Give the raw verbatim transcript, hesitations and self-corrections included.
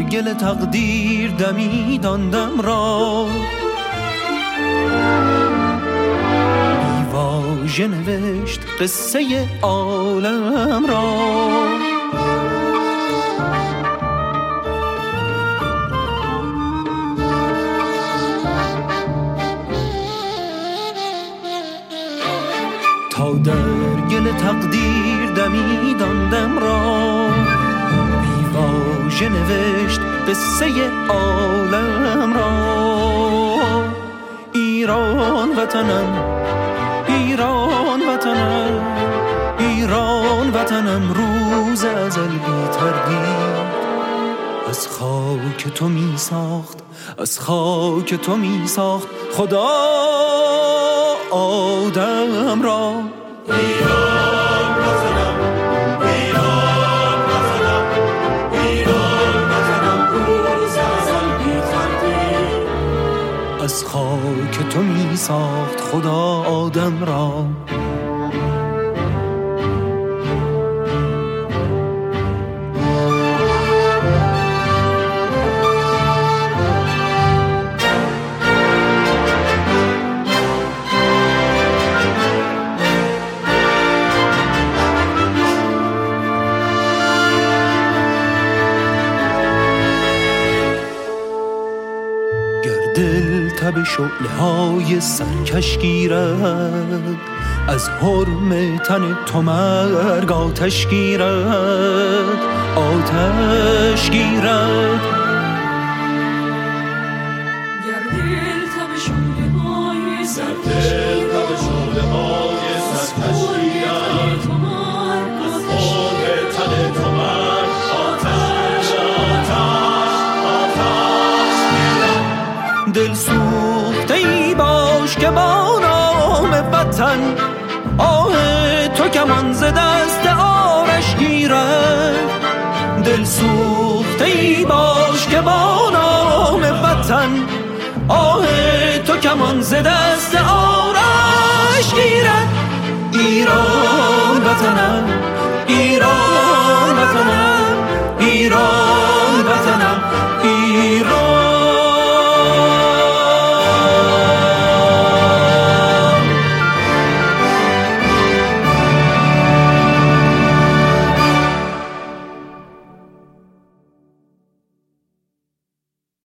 گل تقدیر دمیداندم را، بیواژه نوشت قصه عالم را. تا در گل تقدیر دمیداندم را، بیواژه نوشت قصه عالم را. ایران وطنم، ایران وطنم، ایران وطنم روز ازل بی تردید از خاک تو می ساخت، از خاک تو می ساخت خدا آدم را. ایران وطنم، ایران وطنم، ایران وطنم روز ازل بی تردید از خاک تو می ساخت خدا آدم را. دل تب شعله های سرکش گیرد، از حرم تن تو مرگ آتش گیرد، آتش گیرد. گر دل تب شعله های سرکش گیرد، از حرم تن تو مرگ آتش دل سوخته ای باش که با نام وطن آه تو کمان ز دست آرش گیرد. دل سوخته ای باش که با نام وطن آه تو کمان ز دست آرش گیرد. ایران وطنم،